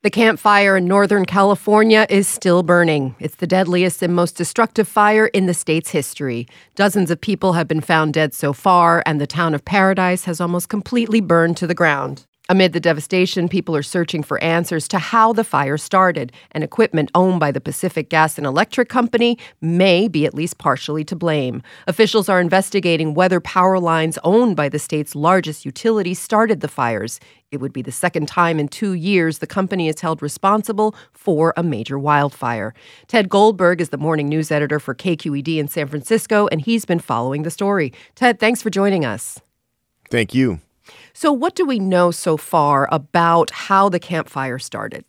The Camp Fire in Northern California is still burning. It's the deadliest and most destructive fire in the state's history. Dozens of people have been found dead so far, and the town of Paradise has almost completely burned to the ground. Amid the devastation, people are searching for answers to how the fire started, and equipment owned by the Pacific Gas and Electric Company may be at least partially to blame. Officials are investigating whether power lines owned by the state's largest utility started the fires. It would be the second time in 2 years the company is held responsible for a major wildfire. Ted Goldberg is the morning news editor for KQED in San Francisco, and he's been following the story. Ted, thanks for joining us. Thank you. So what do we know so far about how the Camp Fire started?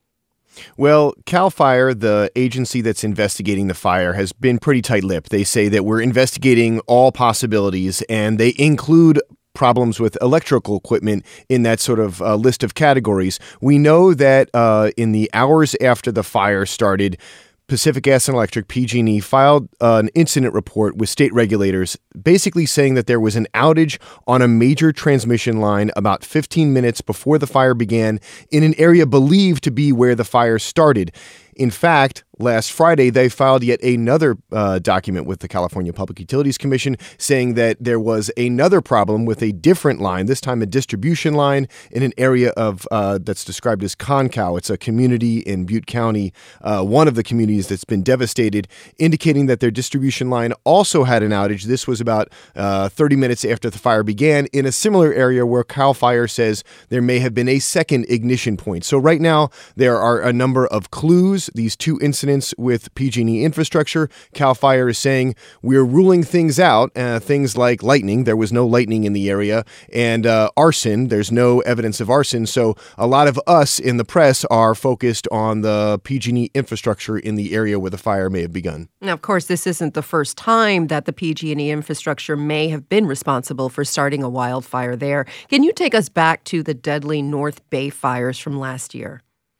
Well, CAL FIRE, the agency that's investigating the fire, has been pretty tight-lipped. They say that we're investigating all possibilities, and they include problems with electrical equipment in that sort of list of categories. We know that in the hours after the fire started, Pacific Gas and Electric, PG&E, filed an incident report with state regulators basically saying that there was an outage on a major transmission line about 15 minutes before the fire began in an area believed to be where the fire started. In fact, last Friday, they filed yet another document with the California Public Utilities Commission saying that there was another problem with a different line, this time a distribution line in an area of that's described as Concow. It's a community in Butte County, one of the communities that's been devastated, indicating that their distribution line also had an outage. This was about 30 minutes after the fire began in a similar area where CAL FIRE says there may have been a second ignition point. So right now, there are a number of clues. These two incidents with PG&E infrastructure, CAL FIRE is saying we're ruling things out, things like lightning. There was no lightning in the area, and arson. There's no evidence of arson. So a lot of us in the press are focused on the PG&E infrastructure in the area where the fire may have begun. Now, of course, this isn't the first time that the PG&E infrastructure may have been responsible for starting a wildfire there. Can you take us back to the deadly North Bay fires from last year?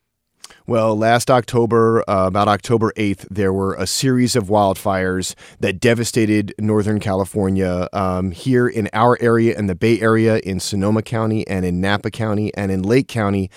Well, last October, about October 8th, there were a series of wildfires that devastated Northern California here in our area, in the Bay Area, in Sonoma County and in Napa County and in Lake County.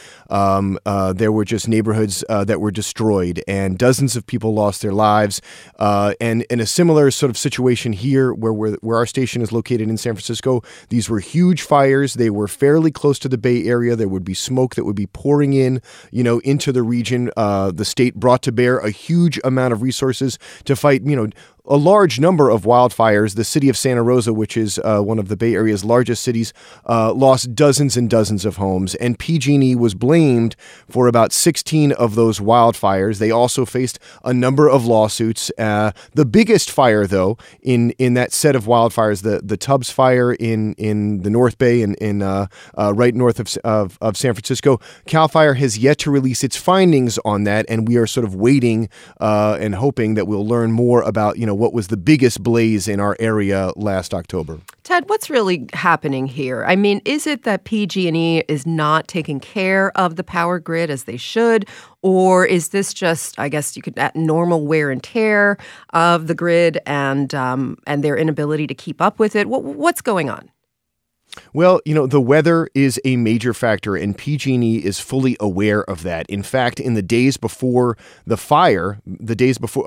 There were just neighborhoods that were destroyed, and dozens of people lost their lives. And in a similar sort of situation here where our station is located in San Francisco, these were huge fires. They were fairly close to the Bay Area. There would be smoke that would be pouring in, into the region. The state brought to bear a huge amount of resources to fight, a large number of wildfires. The city of Santa Rosa, which is one of the Bay Area's largest cities, lost dozens and dozens of homes, and PG&E was blamed for about 16 of those wildfires. They also faced a number of lawsuits. The biggest fire, though, in that set of wildfires, the Tubbs fire in the North Bay in right north of San Francisco, CAL FIRE has yet to release its findings on that, and we are sort of waiting and hoping that we'll learn more about, what was the biggest blaze in our area last October. Ted, what's really happening here? I mean, is it that PG&E is not taking care of the power grid as they should? Or is this just, I guess you could, that normal wear and tear of the grid and their inability to keep up with it? What's going on? Well, the weather is a major factor, and PG&E is fully aware of that. In fact, in the days before the fire, the days before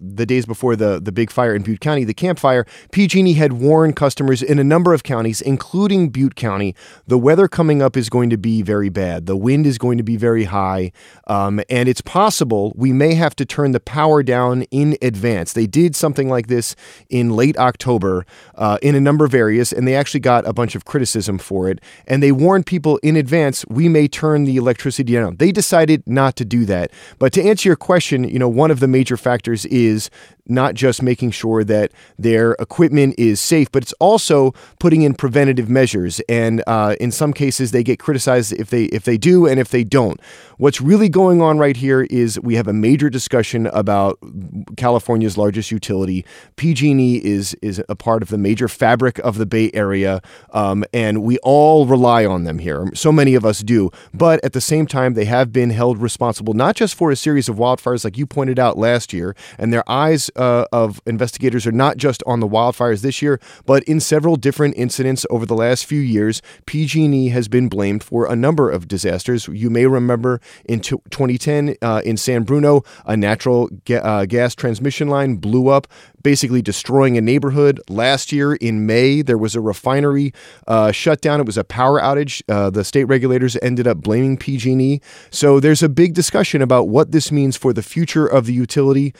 the big fire in Butte County, the Camp Fire, PG&E had warned customers in a number of counties, including Butte County, the weather coming up is going to be very bad. The wind is going to be very high, and it's possible we may have to turn the power down in advance. They did something like this in late October in a number of areas, and they actually got a bunch of criticism for it, and they warned people in advance, we may turn the electricity down. They decided not to do that. But to answer your question, one of the major factors is not just making sure that their equipment is safe, but it's also putting in preventative measures. And in some cases, they get criticized if they do and if they don't. What's really going on right here is we have a major discussion about California's largest utility. PG&E is a part of the major fabric of the Bay Area. and we all rely on them here. So many of us do. But at the same time, they have been held responsible not just for a series of wildfires like you pointed out last year, and their eyes of investigators are not just on the wildfires this year, but in several different incidents over the last few years. PG&E has been blamed for a number of disasters. You may remember in 2010 in San Bruno, a natural gas transmission line blew up, basically destroying a neighborhood. Last year in May, there was a refinery shutdown. It was a power outage. The state regulators ended up blaming PG&E. So there's a big discussion about what this means for the future of the utility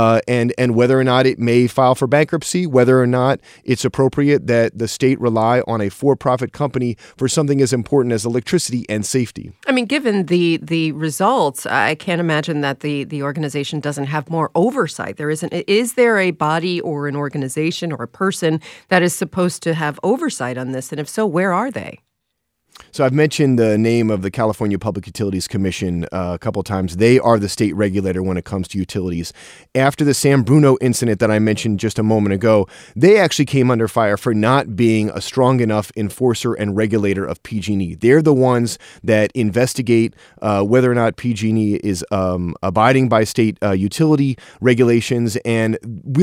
and whether or not it may file for bankruptcy, whether or not it's appropriate that the state rely on a for-profit company for something as important as electricity and safety. I mean, given the results, I can't imagine that the organization doesn't have more oversight. Is there a body or an organization or a person that is supposed to have oversight on this? And if so, where are they? So I've mentioned the name of the California Public Utilities Commission a couple times. They are the state regulator when it comes to utilities. After the San Bruno incident that I mentioned just a moment ago, they actually came under fire for not being a strong enough enforcer and regulator of PG&E. They're the ones that investigate whether or not PG&E is abiding by state utility regulations, and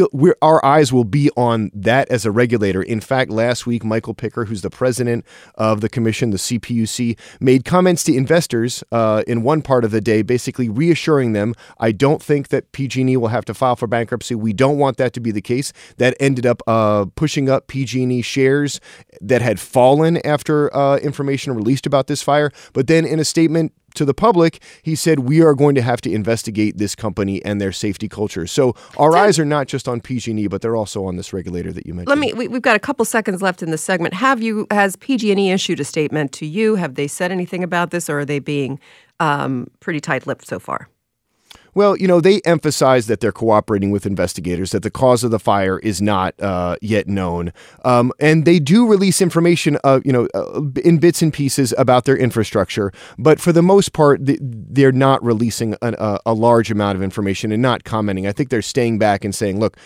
our eyes will be on that as a regulator. In fact, last week, Michael Picker, who's the president of the commission, the CPUC, made comments to investors in one part of the day, basically reassuring them, I don't think that PG&E will have to file for bankruptcy. We don't want that to be the case. That ended up pushing up PG&E shares that had fallen after information released about this fire. But then in a statement to the public, he said, we are going to have to investigate this company and their safety culture. So our eyes are not just on PG&E, but they're also on this regulator that you mentioned. We've got a couple seconds left in the segment. Has PG&E issued a statement to you? Have they said anything about this, or are they being pretty tight-lipped so far? Well, they emphasize that they're cooperating with investigators, that the cause of the fire is not yet known. And they do release information, in bits and pieces about their infrastructure. But for the most part, they're not releasing a large amount of information and not commenting. I think they're staying back and saying, look,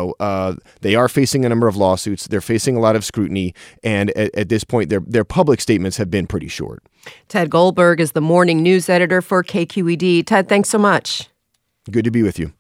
they are facing a number of lawsuits. They're facing a lot of scrutiny. And at this point, their public statements have been pretty short. Ted Goldberg is the morning news editor for KQED. Ted, thanks so much. Good to be with you.